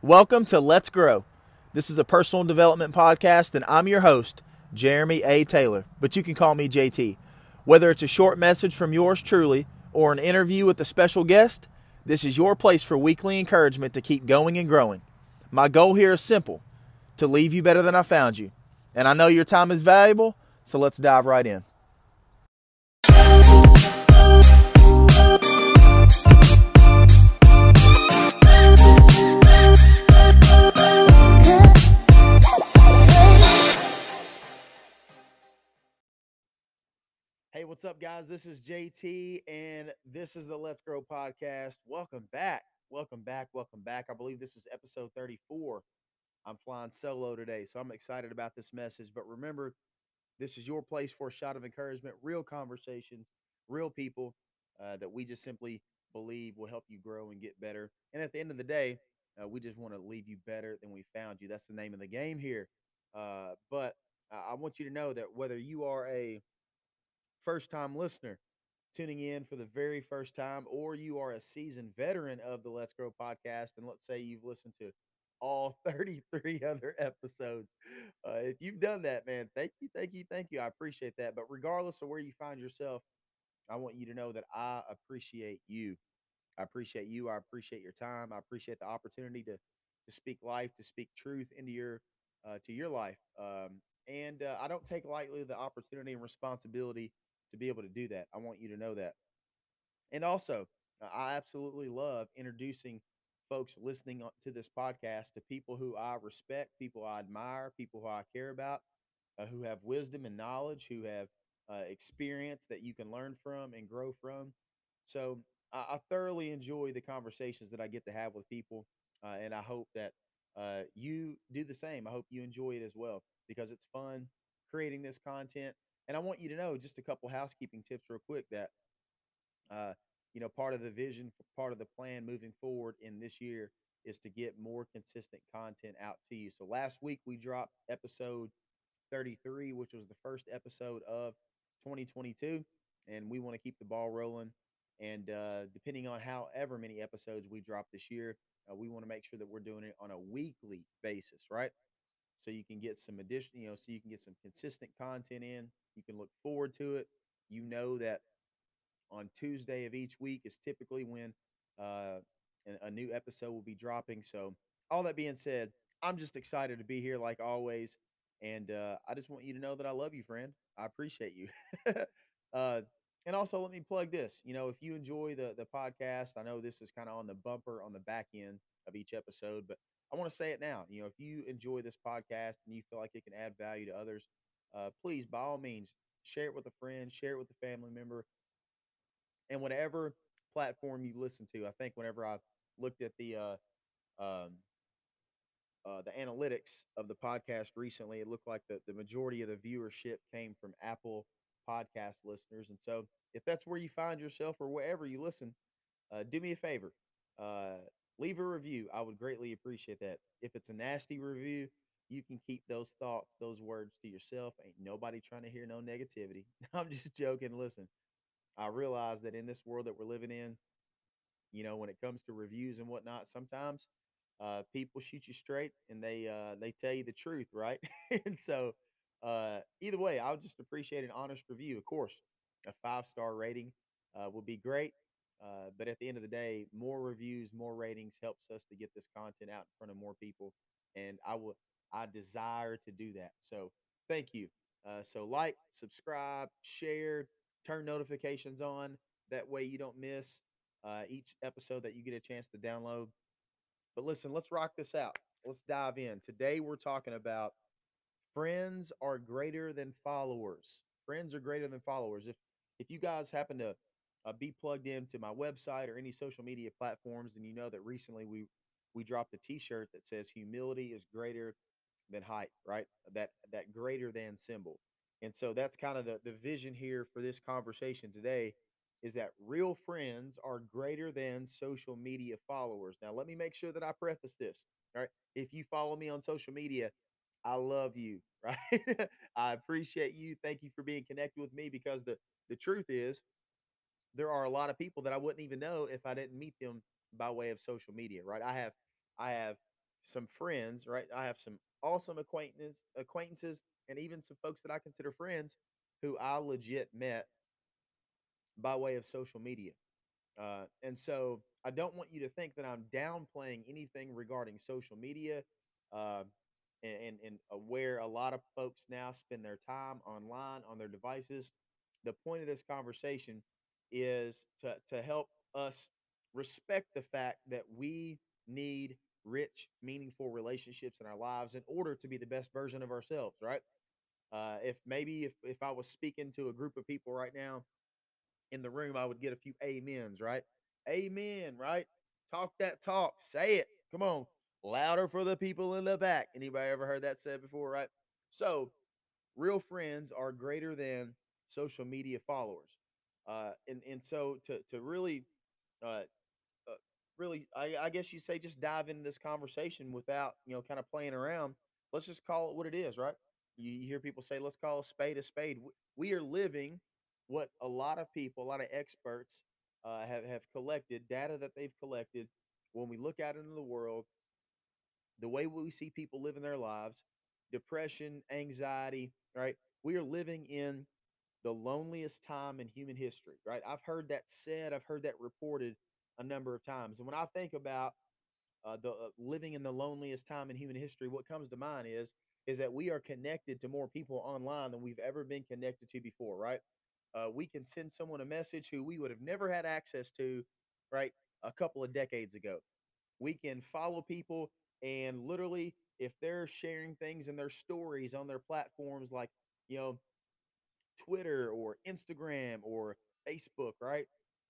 Welcome to Let's Grow. This is a personal development podcast, and I'm your host, Jeremy A. Taylor, but you can call me JT. Whether it's a short message from yours truly or an interview with a special guest, this is your place for weekly encouragement to keep going and growing. My goal here is simple, to leave you better than I found you. And I know your time is valuable, so let's dive right in. Hey, what's up, guys? This is JT, and this is the Let's Grow podcast. Welcome back. Welcome back. Welcome back. I believe this is episode 34. I'm flying solo today, so I'm excited about this message. But remember, this is your place for a shot of encouragement, real conversations, real people that we just simply believe will help you grow and get better. And at the end of the day, we just want to leave you better than we found you. That's the name of the game here. But I want you to know that whether you are a first time listener tuning in for the very first time, or you are a seasoned veteran of the Let's Grow podcast, and let's say you've listened to all 33 other episodes. If you've done that, man, thank you, thank you, thank you. I appreciate that. But regardless of where you find yourself, I want you to know that I appreciate you. I appreciate you. I appreciate your time. I appreciate the opportunity to speak life, to speak truth into your to your life. And I don't take lightly the opportunity and responsibility to be able to do that. I want you to know that. And also, I absolutely love introducing folks listening to this podcast to people who I respect, people I admire, people who I care about, who have wisdom and knowledge, who have experience that you can learn from and grow from. So I thoroughly enjoy the conversations that I get to have with people, and I hope that you do the same. I hope you enjoy it as well because it's fun creating this content. And I want you to know just a couple housekeeping tips, real quick, that uh, part of the vision, part of the plan moving forward in this year is to get more consistent content out to you. So last week we dropped episode 33, which was the first episode of 2022, and we want to keep the ball rolling. And depending on however many episodes we drop this year, we want to make sure that we're doing it on a weekly basis, right? So you can get some additional, so you can get some consistent content in. You can look forward to it. You know that on Tuesday of each week is typically when uh, a new episode will be dropping. So, all that being said, I'm just excited to be here like always. And I just want you to know that I love you, friend. I appreciate you. uh, and also, let me plug this. If you enjoy the podcast, I know this is kind of on the bumper on the back end of each episode, but I want to say it now. If you enjoy this podcast and you feel like it can add value to others, please, by all means, share it with a friend, share it with a family member, and whatever platform you listen to. I think whenever I looked at um, the analytics of the podcast recently, it looked like the majority of the viewership came from Apple podcast listeners. And so, if that's where you find yourself or wherever you listen, do me a favor. Uh, Leave a review. I would greatly appreciate that. If it's a nasty review, you can keep those thoughts, those words to yourself. Ain't nobody trying to hear no negativity. I'm just joking. Listen, I realize that in this world that we're living in, when it comes to reviews and whatnot, sometimes people shoot you straight and they tell you the truth, right? And so either way, I would just appreciate an honest review. Of course, a 5-star rating would be great. But at the end of the day, more reviews, more ratings helps us to get this content out in front of more people, and I desire to do that. So thank you. So like, subscribe, share, turn notifications on. That way you don't miss each episode that you get a chance to download. But listen, let's rock this out. Let's dive in. Today we're talking about friends are greater than followers. Friends are greater than followers. If you guys happen to be plugged into my website or any social media platforms, and you know that recently we dropped a T-shirt that says humility is greater than height, right? That greater than symbol. And so that's kind of the vision here for this conversation today, is that real friends are greater than social media followers. Now, let me make sure that I preface this. All right. If you follow me on social media, I love you, right? I appreciate you. Thank you for being connected with me, because the truth is there are a lot of people that I wouldn't even know if I didn't meet them by way of social media, right? I have some friends, right? I have some awesome acquaintances, and even some folks that I consider friends who I legit met by way of social media. And so I don't want you to think that I'm downplaying anything regarding social media, uh, and where a lot of folks now spend their time online on their devices. The point of this conversation is to help us respect the fact that we need rich, meaningful relationships in our lives in order to be the best version of ourselves, right? If maybe if I was speaking to a group of people right now in the room, I would get a few amens, right? Amen, right? Talk that talk, say it. Come on, louder for the people in the back. Anybody ever heard that said before, right? So, real friends are greater than social media followers, and so to really uh, uh, really, I guess you say just dive into this conversation without, kind of playing around. Let's just call it what it is, right? You hear people say, let's call a spade a spade. We are living what a lot of people, a lot of experts have collected, data that they've collected. When we look out into the world, the way we see people living their lives, depression, anxiety, right? We are living in the loneliest time in human history, right? I've heard that said, I've heard that reported a number of times. And when I think about the living in the loneliest time in human history, what comes to mind is that we are connected to more people online than we've ever been connected to before, right? We can send someone a message who we would have never had access to, right, a couple of decades ago. We can follow people, and literally, if they're sharing things in their stories on their platforms like, you know, Twitter or Instagram or Facebook, right?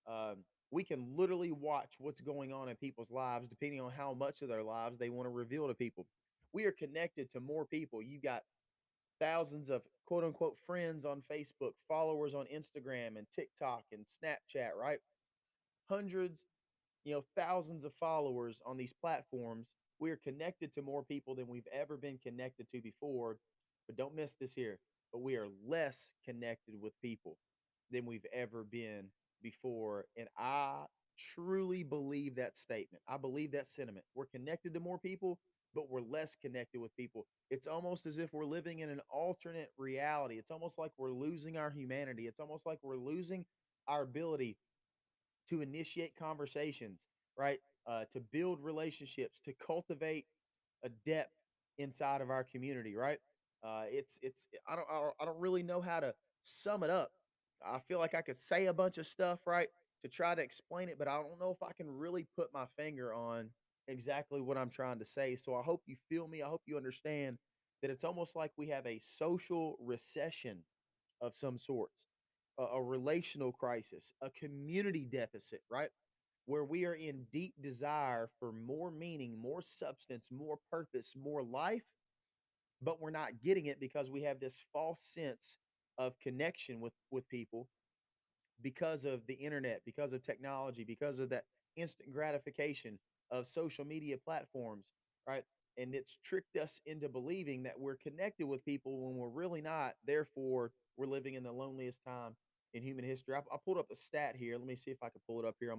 We can literally watch what's going on in people's lives depending on how much of their lives they want to reveal to people. We are connected to more people. You got thousands of quote unquote friends on Facebook, followers on Instagram and TikTok and Snapchat, right? Hundreds, thousands of followers on these platforms. We are connected to more people than we've ever been connected to before. But don't miss this here. But we are less connected with people than we've ever been before. And I truly believe that statement. I believe that sentiment. We're connected to more people, but we're less connected with people. It's almost as if we're living in an alternate reality. It's almost like we're losing our humanity. It's almost like we're losing our ability to initiate conversations, right? To build relationships, to cultivate a depth inside of our community, right? It's I don't really know how to sum it up. I feel like I could say a bunch of stuff, right, to try to explain it, but I don't know if I can really put my finger on exactly what I'm trying to say. So I hope you feel me. I hope you understand that it's almost like we have a social recession of some sorts, a relational crisis, a community deficit, right? Where we are in deep desire for more meaning, more substance, more purpose, more life, but we're not getting it because we have this false sense of connection with people because of the internet, because of technology, because of that instant gratification of social media platforms, right? And it's tricked us into believing that we're connected with people when we're really not. Therefore, we're living in the loneliest time in human history. I pulled up a stat here. Let me see if I can pull it up here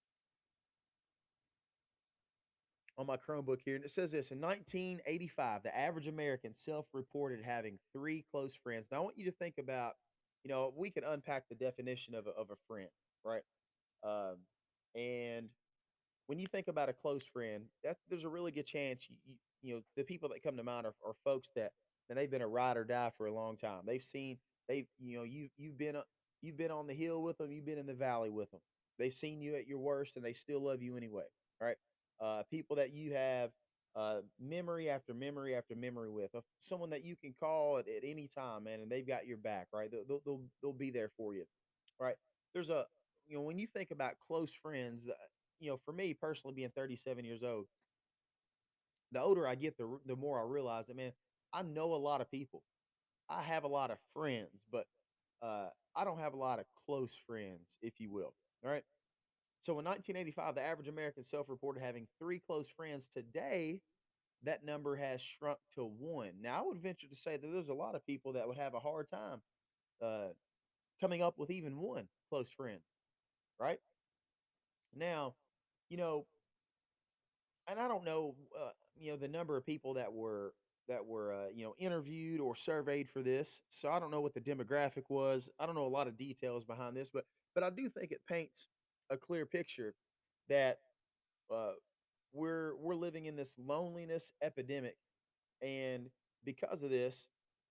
on my Chromebook here. And it says this: in 1985, the average American self reported having three close friends. Now, I want you to think about, we can unpack the definition of a friend, right? Um, and when you think about a close friend, that there's a really good chance the people that come to mind are folks that, and they've been a ride or die for a long time. They've seen they've you've been on the hill with them, you've been in the valley with them. They've seen you at your worst, and they still love you anyway, right? People that you have memory after memory after memory with, someone that you can call at any time, man, and they've got your back, right? They'll be there for you, right? There's a when you think about close friends, for me personally, being 37 years old, the older I get, the more I realize that, man, I know a lot of people. I have a lot of friends, but I don't have a lot of close friends, if you will. All right. So in 1985, the average American self-reported having three close friends. Today, that number has shrunk to one. Now, I would venture to say that there's a lot of people that would have a hard time uh, coming up with even one close friend. Right now, you know, and I don't know. the number of people that were interviewed or surveyed for this. So I don't know what the demographic was. I don't know a lot of details behind this, but I do think it paints a clear picture that uh, we're living in this loneliness epidemic, and because of this,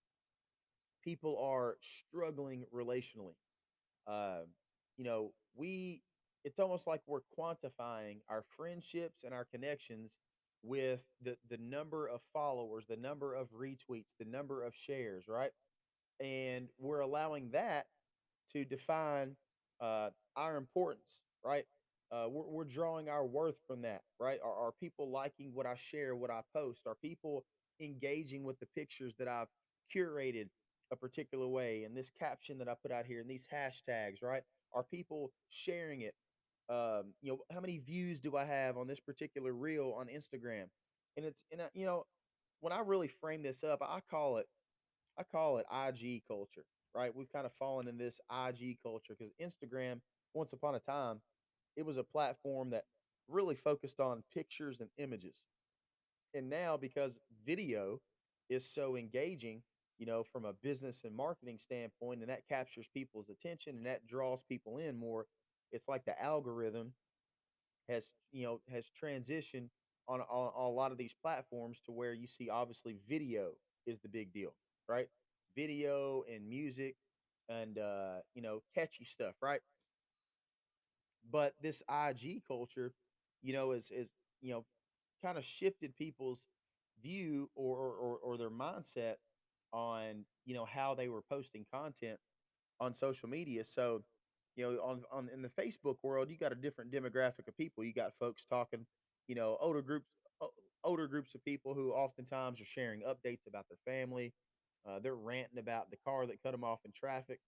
people are struggling relationally. Uh, we it's almost like we're quantifying our friendships and our connections with the number of followers, the number of retweets, the number of shares, right? And we're allowing that to define our importance, right? We're drawing our worth from that, right? Are people liking what I share, what I post? Are people engaging with the pictures that I've curated a particular way, and this caption that I put out here, and these hashtags, right? Are people sharing it? How many views do I have on this particular reel on Instagram? And when I really frame this up, I call it IG culture, right? We've kind of fallen in this IG culture because Instagram, once upon a time, it was a platform that really focused on pictures and images. And now, because video is so engaging, from a business and marketing standpoint, and that captures people's attention and that draws people in more, it's like the algorithm has transitioned on a lot of these platforms to where you see obviously video is the big deal, right? Video and music and catchy stuff, right? But this IG culture, is you know kind of shifted people's view or their mindset on how they were posting content on social media. So, on in the Facebook world, you got a different demographic of people. You got folks talking, older groups, older groups of people who oftentimes are sharing updates about their family. They're ranting about the car that cut them off in traffic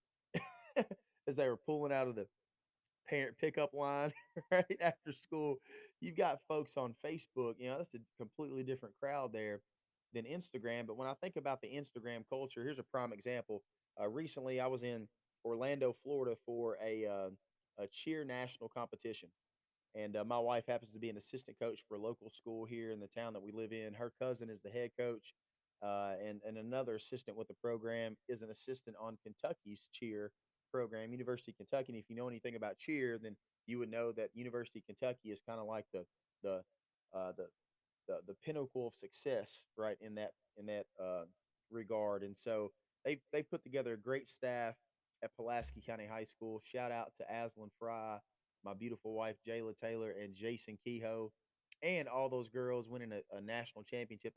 as they were pulling out of the parent pickup line right after school. You've got folks on Facebook, that's a completely different crowd there than Instagram. But when I think about the Instagram culture, here's a prime example. Recently, I was in Orlando, Florida for a cheer national competition. And my wife happens to be an assistant coach for a local school here in the town that we live in. Her cousin is the head coach, and another assistant with the program is an assistant on Kentucky's cheer program, University of Kentucky. And if you know anything about cheer, then you would know that University of Kentucky is kind of like the uh, the the pinnacle of success, right, in that regard. And so they put together a great staff at Pulaski County High School. Shout out to Aslan Fry, my beautiful wife Jayla Taylor, and Jason Kehoe, and all those girls winning a national championship.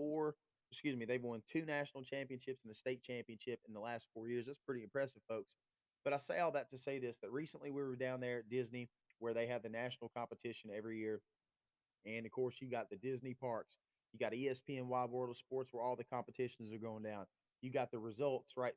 They've won two national championships and a state championship in the last 4 years. That's pretty impressive, folks. But I say all that to say this: that recently we were down there at Disney, where they have the national competition every year, and of course, you got the Disney parks. You got ESPN Wide World of Sports where all the competitions are going down. You got the results, right?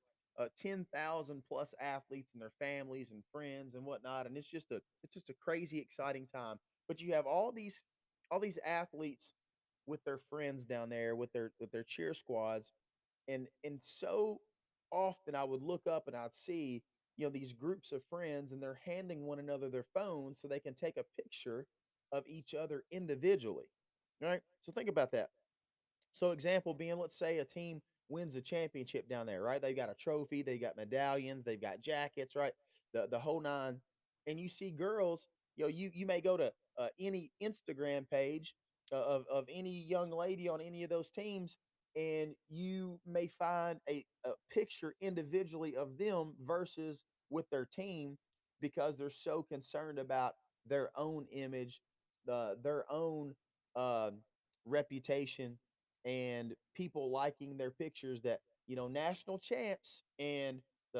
10,000 plus athletes and their families and friends and whatnot. And it's just a crazy exciting time. But you have all these athletes with their friends down there with their cheer squads, and so often I would look up and I'd see these groups of friends, and they're handing one another their phones so they can take a picture of each other individually, right? So think about that. So example being, let's say a team wins a championship down there, right? They've got a trophy, they got medallions, they've got jackets, right? The whole nine. And you see girls, you may go to any Instagram page of any young lady on any of those teams, and you may find a picture individually of them versus with their team, because they're so concerned about their own image, their own uh, reputation, and people liking their pictures, that national champs and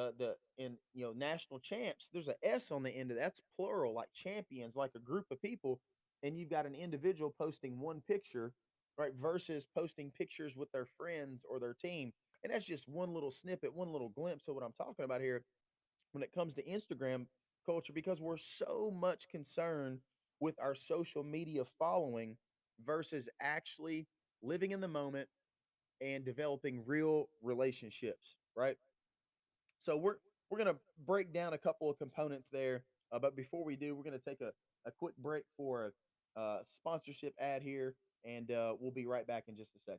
national champs, there's a S on the end of that's plural, like champions, like a group of people. And you've got an individual posting one picture, right, versus posting pictures with their friends or their team. And that's just one little snippet, one little glimpse of what I'm talking about here when it comes to Instagram culture, because we're so much concerned with our social media following versus actually living in the moment and developing real relationships, right? So we're gonna break down a couple of components there, but before we do, we're gonna take a quick break for a sponsorship ad here. and we'll be right back in just a second.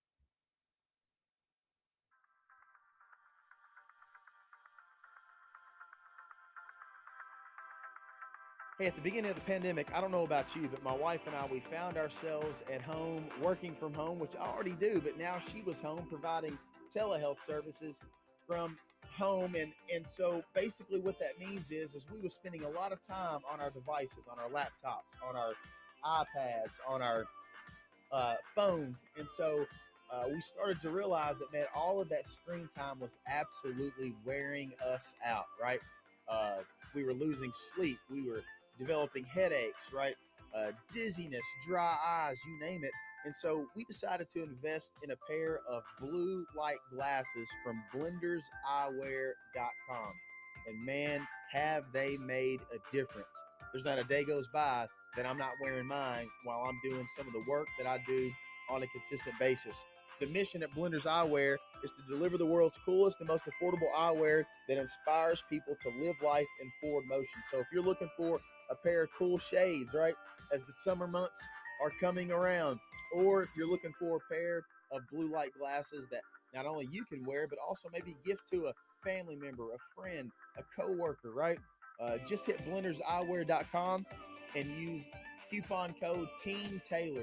Hey, at the beginning of the pandemic, I don't know about you, but my wife and I, we found ourselves at home working from home, which I already do, but now she was home providing telehealth services from home. And so basically what that means is we were spending a lot of time on our devices, on our laptops, on our iPads, on our phones. And so we started to realize that, man, all of that screen time was absolutely wearing us out, right? Uh, we were losing sleep. We were developing headaches, right? Dizziness, dry eyes, you name it. And so we decided to invest in a pair of blue light glasses from blenderseyewear.com. And man, have they made a difference. There's not a day goes by that I'm not wearing mine while I'm doing some of the work that I do on a consistent basis. The mission at Blenders Eyewear is to deliver the world's coolest and most affordable eyewear that inspires people to live life in forward motion. So if you're looking for a pair of cool shades, right, as the summer months are coming around, or if you're looking for a pair of blue light glasses that not only you can wear, but also maybe gift to a family member, a friend, a coworker, right? Just hit blenderseyewear.com and use coupon code Team Taylor,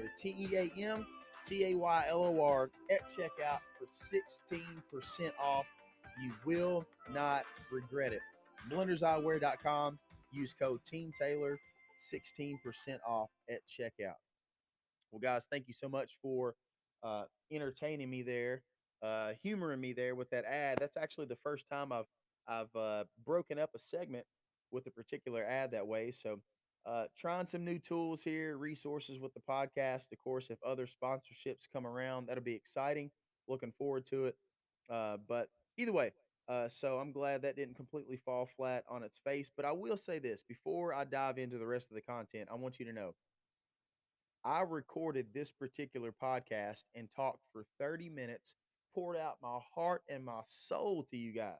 TEAMTAYLOR at checkout for 16% off. You will not regret it. Blenderseyewear.com. Use code Team Taylor, 16% off at checkout. Well, guys, thank you so much for uh, entertaining me there, humoring me there with that ad. That's actually the first time I've broken up a segment with a particular ad that way. So, trying some new tools here, resources with the podcast. Of course, if other sponsorships come around, that'll be exciting. Looking forward to it. But either way, so I'm glad that didn't completely fall flat on its face. But I will say this before I dive into the rest of the content, I want you to know I recorded this particular podcast and talked for 30 minutes, poured out my heart and my soul to you guys.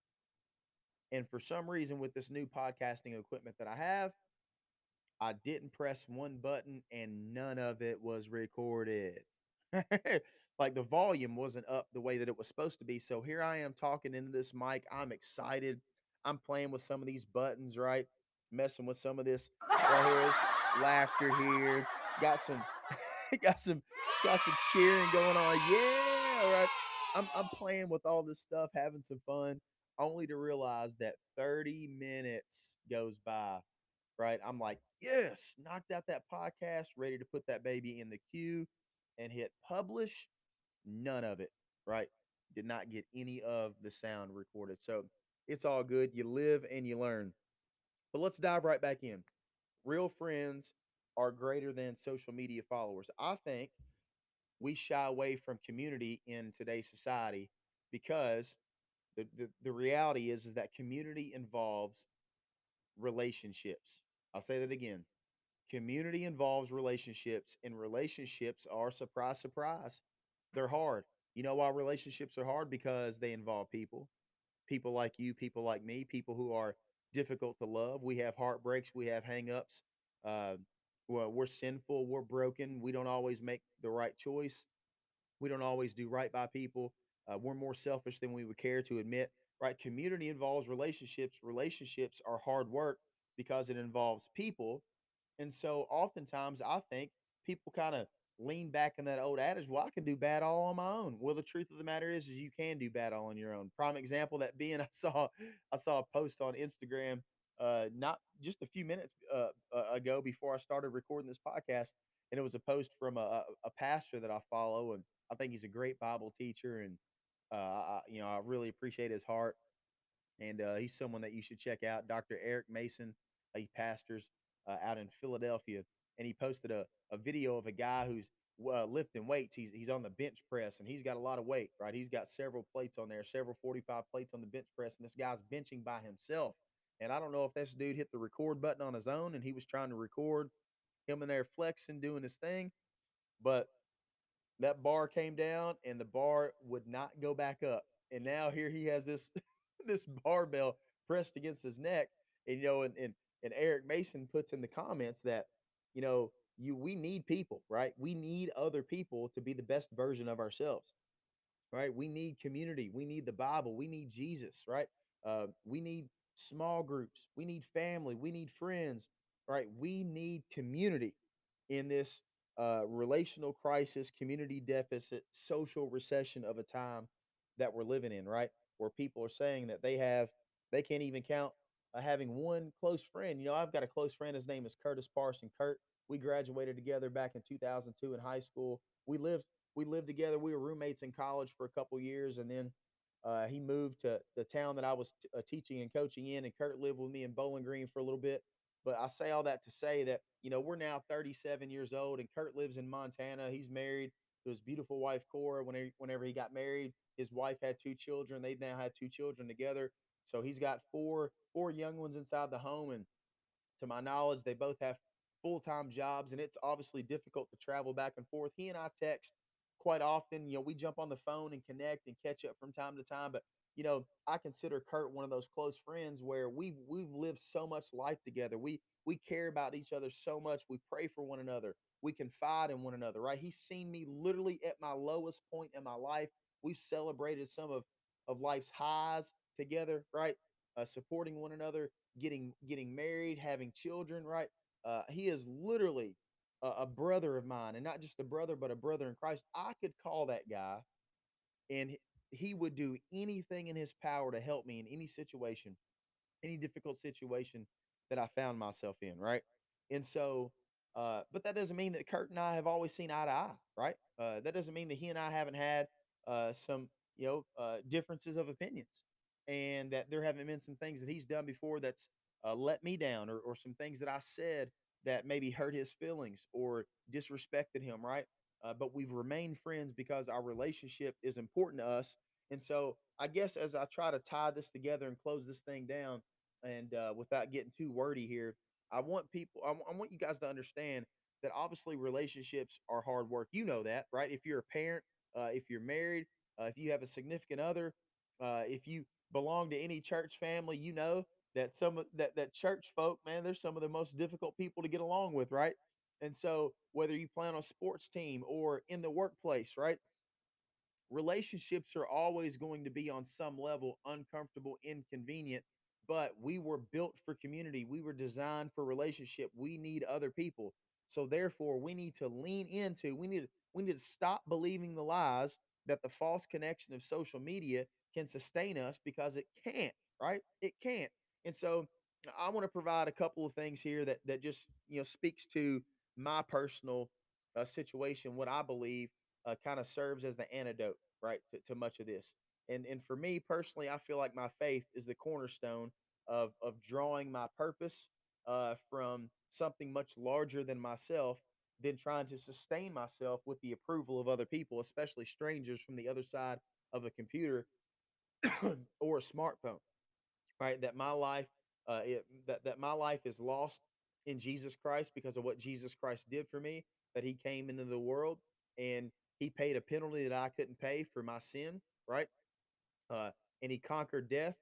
And for some reason, with this new podcasting equipment that I have, I didn't press one button and none of it was recorded. Like the volume wasn't up the way that it was supposed to be. So here I am talking into this mic. I'm excited. I'm playing with some of these buttons, right? Messing with some of this right here. This laughter here. Got some got some cheering going on. Yeah, right. I'm playing with all this stuff, having some fun, only to realize that 30 minutes goes by, right? I'm like, yes, knocked out that podcast, ready to put that baby in the queue and hit publish. None of it, right? Did not get any of the sound recorded. So it's all good. You live and you learn. But let's dive right back in. Real friends are greater than social media followers. I think we shy away from community in today's society because the reality is that community involves relationships. I'll say that again. Community involves relationships, and relationships are surprise, surprise. They're hard. You know why relationships are hard? Because they involve people. People like you, people like me, people who are difficult to love. We have heartbreaks, we have hangups. Uh, well, we're sinful, we're broken. We don't always make the right choice. We don't always do right by people. We're more selfish than we would care to admit. Right? Community involves relationships. Relationships are hard work because it involves people, and so oftentimes I think people kind of lean back in that old adage, well, I can do bad all on my own. Well, the truth of the matter is you can do bad all on your own. Prime example that being I saw a post on Instagram not just a few minutes ago before I started recording this podcast, and it was a post from a pastor that I follow, and I think he's a great Bible teacher, and I really appreciate his heart, and he's someone that you should check out. Dr. Eric Mason, he pastors out in Philadelphia, and he posted a video of a guy who's lifting weights. He's on the bench press, and he's got a lot of weight, right? He's got several plates on there, several 45 plates on the bench press, and this guy's benching by himself. And I don't know if this dude hit the record button on his own, and he was trying to record him in there flexing, doing his thing, but that bar came down and the bar would not go back up. And now here he has this this barbell pressed against his neck. And and Eric Mason puts in the comments that, you know, we need people, right? We need other people to be the best version of ourselves, right? We need community. We need the Bible. We need Jesus, right? We need small groups. We need family. We need friends, right? We need community in this relational crisis, community deficit, social recession of a time that we're living in, right? Where people are saying that they can't even count having one close friend. I've got a close friend. His name is Curtis Parson. Kurt, we graduated together back in 2002 in high school. We lived together. We were roommates in college for a couple years, and then he moved to the town that I was teaching and coaching in, and Kurt lived with me in Bowling Green for a little bit. But I say all that to say that we're now 37 years old, and Kurt lives in Montana. He's married to his beautiful wife Cora. Whenever he got married, his wife had two children. They now had two children together. So he's got four young ones inside the home, and to my knowledge, they both have full time jobs, and it's obviously difficult to travel back and forth. He and I text quite often. We jump on the phone and connect and catch up from time to time. But I consider Kurt one of those close friends where we've lived so much life together. We care about each other so much. We pray for one another. We confide in one another. Right? He's seen me literally at my lowest point in my life. We've celebrated some of life's highs together. Right? Supporting one another, getting married, having children, right? He is literally a brother of mine, and not just a brother, but a brother in Christ. I could call that guy, and he would do anything in his power to help me in any situation, any difficult situation that I found myself in, right? And so, but that doesn't mean that Kurt and I have always seen eye to eye, right? That doesn't mean that he and I haven't had some, differences of opinions, and that there haven't been some things that he's done before that's let me down, or some things that I said that maybe hurt his feelings or disrespected him, right? But we've remained friends because our relationship is important to us. And so, I guess as I try to tie this together and close this thing down, and without getting too wordy here, I want you guys to understand that obviously relationships are hard work. You know that, right? If you're a parent, if you're married, if you have a significant other, if you belong to any church family, you know that that church folk, man, they're some of the most difficult people to get along with, right? And so whether you play on a sports team or in the workplace, right? Relationships are always going to be on some level uncomfortable, inconvenient, but we were built for community. We were designed for relationship. We need other people. So therefore, we need to lean into, we need to stop believing the lies that the false connection of social media can sustain us, because it can't, right? It can't. And so I want to provide a couple of things here that just, speaks to my personal situation, what I believe kind of serves as the antidote, right, to much of this. And for me personally, I feel like my faith is the cornerstone of drawing my purpose from something much larger than myself, than trying to sustain myself with the approval of other people, especially strangers from the other side of a computer or a smartphone, right? That my life is lost in Jesus Christ because of what Jesus Christ did for me, that he came into the world and he paid a penalty that I couldn't pay for my sin, right? uh, and he conquered death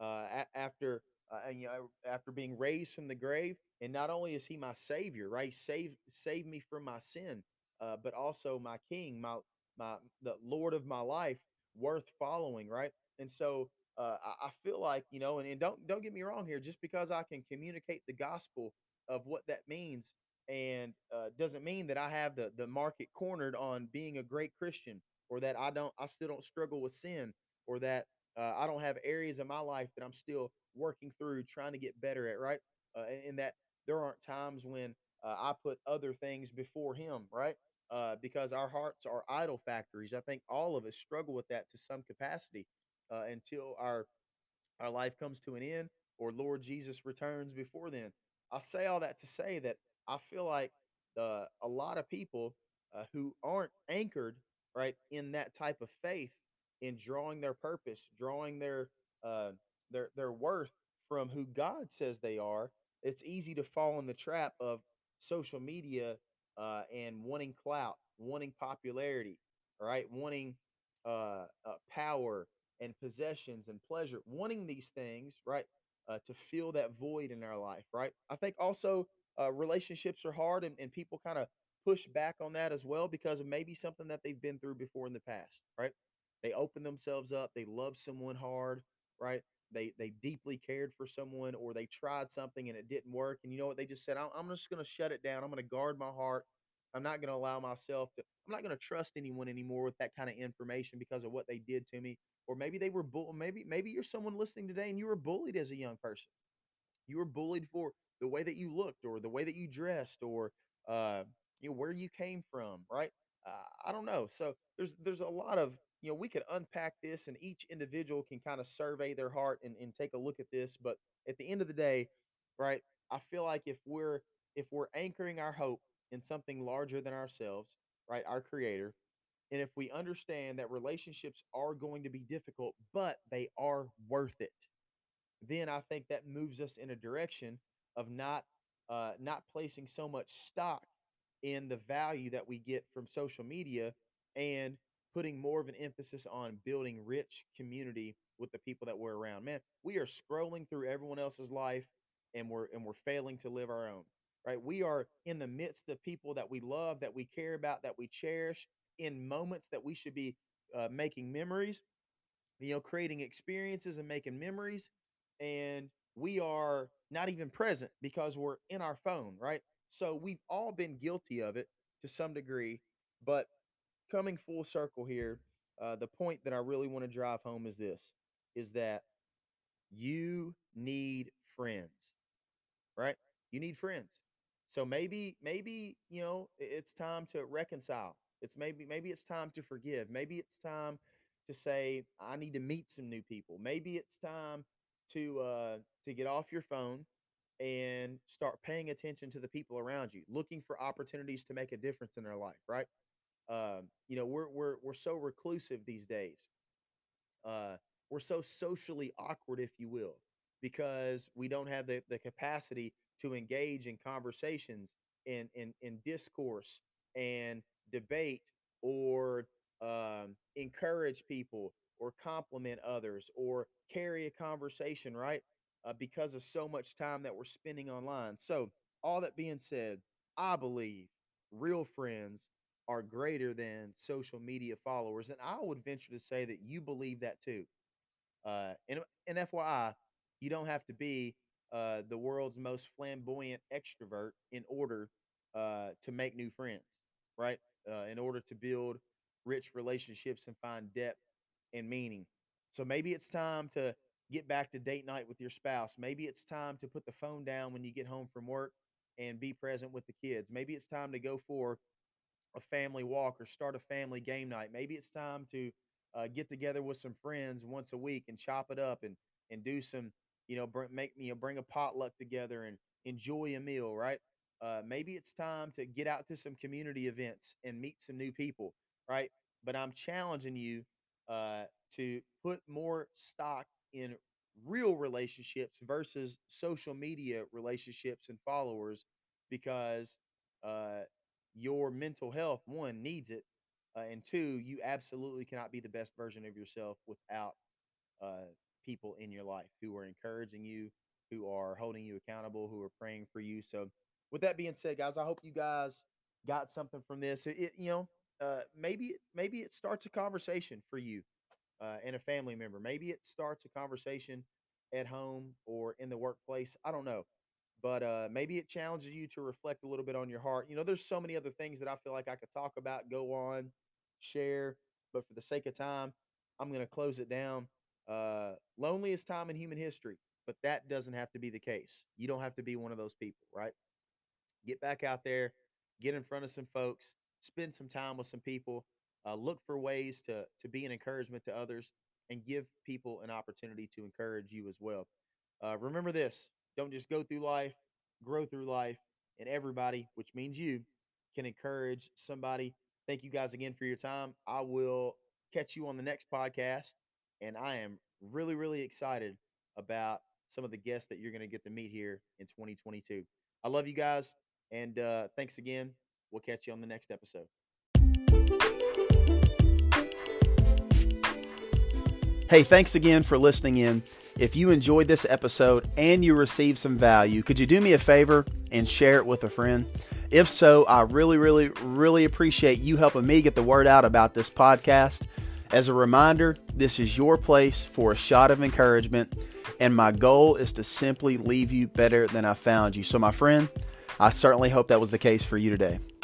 after being raised from the grave. And not only is he my savior, right? Save me from my sin, but also my king, the Lord of my life, worth following, right? And so I feel like, and don't get me wrong here, just because I can communicate the gospel of what that means, and doesn't mean that I have the market cornered on being a great Christian, or that I still don't struggle with sin, or that I don't have areas of my life that I'm still working through, trying to get better at, right? And that there aren't times when I put other things before Him, right? Because our hearts are idol factories. I think all of us struggle with that to some capacity until our life comes to an end, or Lord Jesus returns before then. I say all that to say that I feel like a lot of people who aren't anchored, right, in that type of faith, in drawing their purpose, drawing uh, their worth from who God says they are. It's easy to fall in the trap of social media and wanting clout, wanting popularity, right, wanting power and possessions and pleasure, wanting these things, right, to fill that void in our life, right? I think also relationships are hard, and people kind of push back on that as well because of maybe something that they've been through before in the past, right? They open themselves up, they love someone hard, right? They deeply cared for someone, or they tried something and it didn't work, and you know what? They just said, I'm just going to shut it down. I'm going to guard my heart. I'm not going to allow myself to. I'm not going to trust anyone anymore with that kind of information because of what they did to me. Or maybe they were maybe you're someone listening today and you were bullied as a young person. You were bullied for the way that you looked, or the way that you dressed, or uh, where you came from, right? I don't know. So there's a lot of, we could unpack this, and each individual can kind of survey their heart and take a look at this. But at the end of the day, right? I feel like if we're anchoring our hope in something larger than ourselves, right? Our Creator, and if we understand that relationships are going to be difficult, but they are worth it, then I think that moves us in a direction of not placing so much stock in the value that we get from social media, and putting more of an emphasis on building rich community with the people that we're around. Man, we are scrolling through everyone else's life, and we're failing to live our own. Right? We are in the midst of people that we love, that we care about, that we cherish, in moments that we should be making memories, creating experiences and making memories. And we are not even present because we're in our phone, right? So we've all been guilty of it to some degree. But coming full circle here, the point that I really want to drive home is that you need friends, right? You need friends. So maybe it's time to reconcile. It's maybe it's time to forgive. Maybe it's time to say I need to meet some new people. Maybe it's time to get off your phone and start paying attention to the people around you, looking for opportunities to make a difference in their life, right? We're so reclusive these days. We're so socially awkward, if you will, because we don't have the capacity to engage in conversations, in discourse and debate, or encourage people, or compliment others, or carry a conversation, right? Because of so much time that we're spending online. So, all that being said, I believe real friends are greater than social media followers. And I would venture to say that you believe that too. And FYI, you don't have to be the world's most flamboyant extrovert in order to make new friends, right? In order to build rich relationships and find depth and meaning. So maybe it's time to get back to date night with your spouse. Maybe it's time to put the phone down when you get home from work and be present with the kids. Maybe it's time to go for a family walk or start a family game night. Maybe it's time to get together with some friends once a week and chop it up and do some, bring a potluck together and enjoy a meal, right? Maybe it's time to get out to some community events and meet some new people, right? But I'm challenging you uh, to put more stock in real relationships versus social media relationships and followers, because uh, your mental health, one, needs it, and two, you absolutely cannot be the best version of yourself without uh, people in your life who are encouraging you, who are holding you accountable, who are praying for you. So, with that being said, guys, I hope you guys got something from this. Maybe it starts a conversation for you and a family member. Maybe it starts a conversation at home or in the workplace. I don't know, but maybe it challenges you to reflect a little bit on your heart. There's so many other things that I feel like I could talk about, go on, share, but for the sake of time, I'm going to close it down. Loneliest time in human history, but that doesn't have to be the case. You don't have to be one of those people, right? Get back out there, get in front of some folks, spend some time with some people, look for ways to be an encouragement to others, and give people an opportunity to encourage you as well. Remember this: don't just go through life, grow through life, and everybody, which means you, can encourage somebody. Thank you guys again for your time. I will catch you on the next podcast, and I am really, really excited about some of the guests that you're going to get to meet here in 2022. I love you guys. And thanks again. We'll catch you on the next episode. Hey, thanks again for listening in. If you enjoyed this episode and you received some value, could you do me a favor and share it with a friend? If so, I really, really, really appreciate you helping me get the word out about this podcast. As a reminder, this is your place for a shot of encouragement, and my goal is to simply leave you better than I found you. So, my friend, I certainly hope that was the case for you today.